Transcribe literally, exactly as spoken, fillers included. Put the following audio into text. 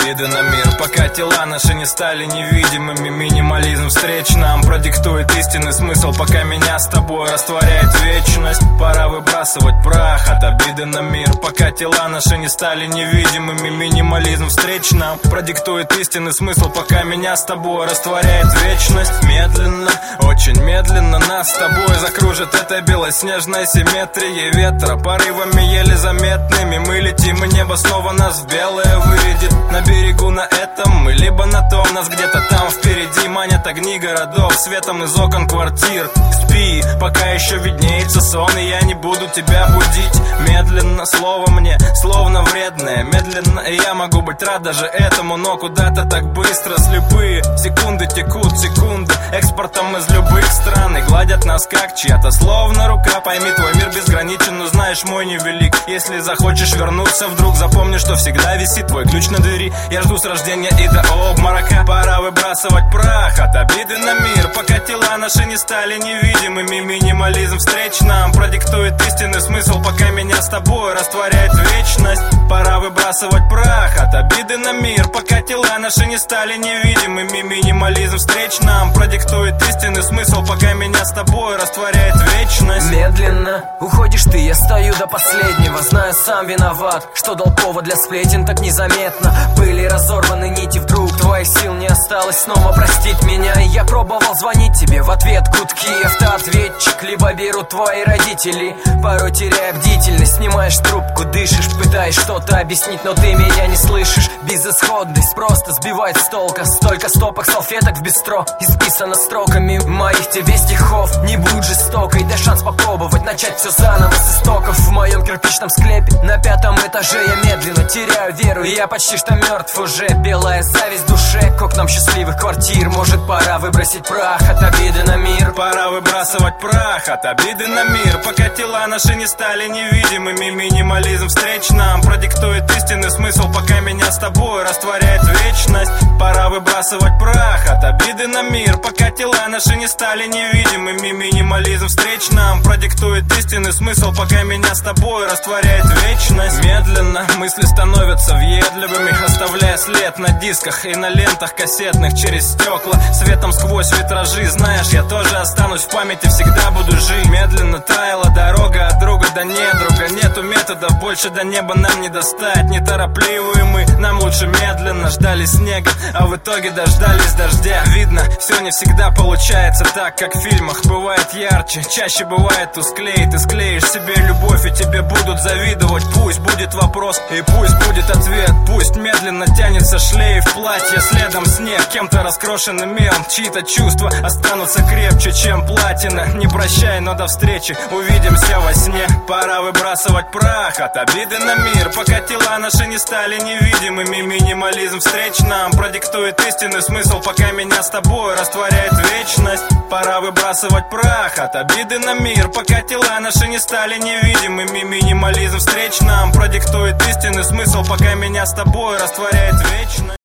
обиды на мир, пока тела наши не стали невидимыми. Минимализм встреч нам продиктует истинный смысл, пока меня с тобой растворяет вечность. Пора выбрасывать прах от обиды на мир, пока тела наши не стали невидимыми. Минимализм встреч нам продиктует истинный смысл, пока меня с тобой растворяет вечность. Медленно, очень медленно нас с тобой закружит эта белоснежная симметрия ветра, порывами еле заметными. Мы летим, и небо снова нас в белое вырядит. На берегу на этом мы, либо на том, нас где-то там впереди манят огни городов светом из окон квартир. Спи, пока еще виднеется сон, и я не буду тебя будить. Медленно, слово мне словно вредное. Медленно, и я могу быть рад даже этому, но куда-то так быстро слепые секунды текут, секунды экспортом из любых стран, и гладят нас как чья-то словно рука. Пойми, твой мир безграничен, но знаешь, мой невелик. Если захочешь вернуться вдруг, запомни, что всегда висит твой ключ на двери. Я жду с рождения и до обморока. Пора выбрасывать прах от обиды на мир, пока тела наши не стали невидимыми. Минимализм встреч нам продиктует истинный смысл, пока меня с тобой растворяет вечность. Пора выбрасывать прах от обиды на мир, пока тела наши не стали невидимыми. Минимализм встреч нам продиктует истинный смысл, пока меня с тобой растворяет вечность. Медленно уходишь ты, я стою до последнего, знаю, сам виноват, что дал повод для сплетен так незаметно. Были разорваны нити, вдруг твоих сил не осталось снова простить меня. И я пробовал звонить тебе, в ответ гудки, автоответчик, либо берут твои родители. Порой теряя бдительность, снимаешь трубку, дышишь, пытаешь что-то объяснить, но ты меня не слышишь. Безысходность просто сбивает с толка. Столько стопок салфеток в бистро исписано строками моих тебе стихов. Не будь жестокой, дай шанс попробовать начать все заново с истоков. В моем кирпичном склепе на пятом этаже я медленно теряю веру, и я почти что мертв уже. Белая зависть в душе к окнам счастливых квартир. Может, пора выбросить прах от обиды на мир. Пора выбрасывать прах от обиды на мир, пока тела наши не стали невидимыми. Минимализм встреч нам продиктует истинный смысл, пока меня с тобой растворяет вечность. Пора выбрасывать прах от обиды на мир, пока тела наши не стали невидимыми. Минимализм встреч нам продиктует истинный смысл, пока меня с тобой растворяет вечность. Медленно мысли становятся въедливыми, оставляя след на дисках и на лентах кассетных через стекла. Светом сквозь витражи, знаешь, я тоже останусь в памяти, всегда буду жить. Медленно таяла дорога от друга до недруга. Нету методов, больше до неба нам не достать. Неторопливые мы, нам лучше медленно. Ждали снега, а в итоге дождались дождя. Видно, все не всегда получается так, как в фильмах. Бывает ярче, чаще бывает тусклее. Ты склеишь себе любовь, и тебе будут завидовать. Пусть будет вопрос, и пусть будет ответ. Пусть медленно тянется шлейф платья, следом снег, кем-то раскрошенный мел. Чьи-то чувства останутся крепче, чем платина. Не прощай, но до встречи, увидимся во сне. Пора выбрасывать прах от обиды на мир, пока тела наши не стали невидимыми. Минимализм встреч нам продиктует истинный смысл, пока меня с тобой растворяет вечность. Пора выбрасывать прах от обиды на мир, пока тела наши не стали невидимыми. Минимализм встреч нам продиктует истинный смысл, пока меня с тобой растворяет вечность.